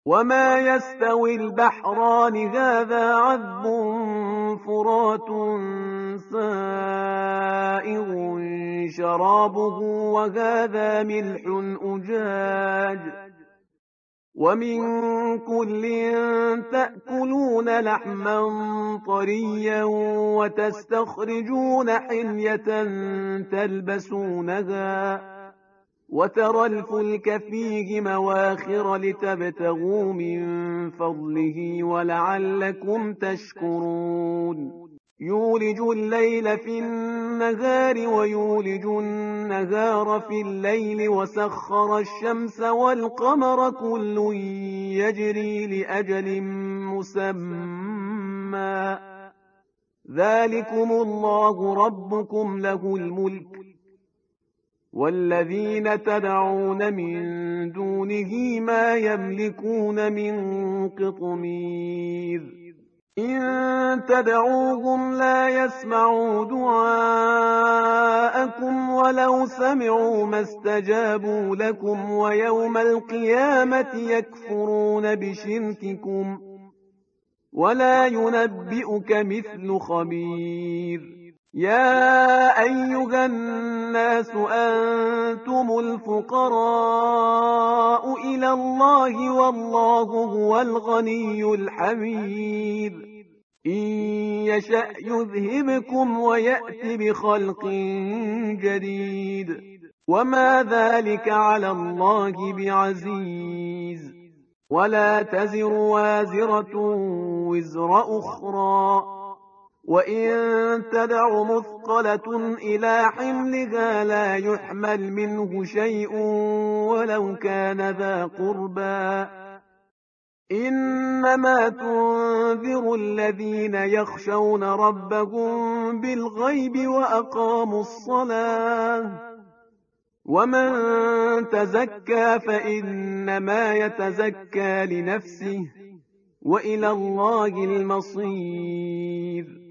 وما يستوي البحران هذا عذب فرات سائغ شرابه وهذا ملح أجاج ومن كل تأكلون لحما طريا وتستخرجون حلية تلبسونها وترى الفلك فيه مواخر لتبتغوا من فضله ولعلكم تشكرون يولج الليل في النهار ويولج النهار في الليل وسخر الشمس والقمر كل يجري لأجل مسمى ذلكم الله ربكم له الملك والذين تدعون من دونه ما يملكون من قطمير إن تدعوهم لا يسمعوا دعاءكم ولو سمعوا ما استجابوا لكم ويوم القيامة يكفرون بشرككم ولا ينبئك مثل خبير يا أيها الناس أنتم الفقراء إلى الله والله هو الغني الحميد إن يشأ يذهبكم ويأت بخلق جديد وما ذلك على الله بعزيز ولا تزر وازرة وزر أخرى وإن تدع مثقلة إلى حملها لا يحمل منه شيء ولو كان ذا قربى إنما تنذر الذين يخشون ربهم بالغيب وأقاموا الصلاة ومن تزكى فإنما يتزكى لنفسه وإلى الله المصير